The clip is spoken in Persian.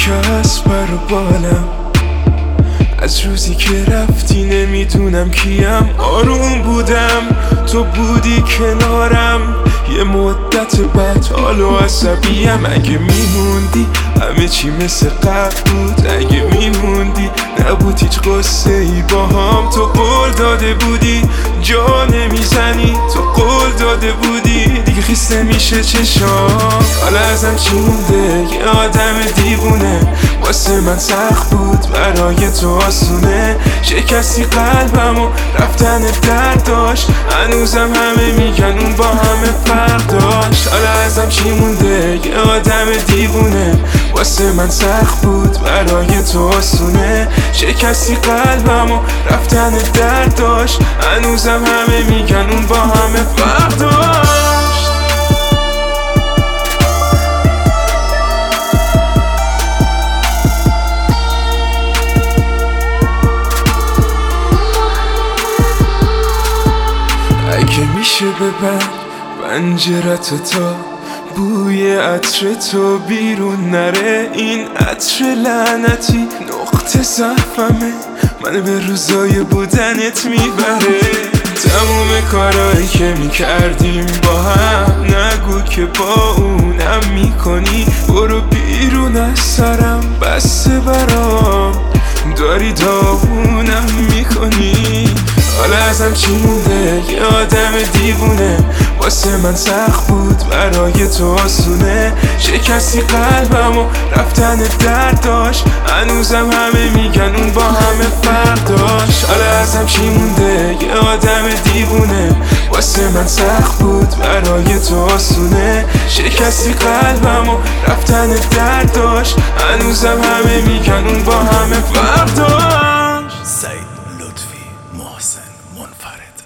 شکست بر بالم از روزی که رفتی نمیدونم کیم. آروم بودم تو بودی کنارم یه مدت بعد حالو عصبیم. اگه میموندی همه چی مثل قبل بود. اگه میموندی نبود هیچ قصه ای با هم. تو قول داده بودی جا نمیزنی. تو قول داده بودی دیگه خیسته میشه چشام. حالا ازم چی مونده؟ یه آدم دیوونه. واسه من سخت بود برای تو آسونه. شکستی قلبم و رفتن درد داشت. هنوزم همه میگن اون با همه فرق داشت. حالا ازم چی مونده؟ یه آدم دیوونه. واسه من سخت بود برای تو آسونه. شکستی قلبم و رفتن درد داشت. هنوزم همه میگن اون با همه فرق داشت. اگه میشه ببند پنجره‌تو تا بوی عطر تو بیرون نره. این عطر لعنتی نقطه ضعفمه. من به روزای بودنت میبره. تموم کارایی که میکردیم با هم نگو که با اونم میکنی. برو بیرون از سرم بسته برام داری داغونم میکنی. حالا ازم چی مونده؟ یه آدم دیوونه. واسه من سخت بود برای تو آسونه. شکستی قلبم و رفتن درد داشت. هنوزم همه میگن اون با همه فرق داشت. حالا ازم چی مونده؟ یه آدم دیوونه. واسه من سخت بود برای تو آسونه. شکستی قلبم و رفتن درد داشت. هنوزم همه میگن اون با همه فرق داشت. سعید لطفی محسن منفرد.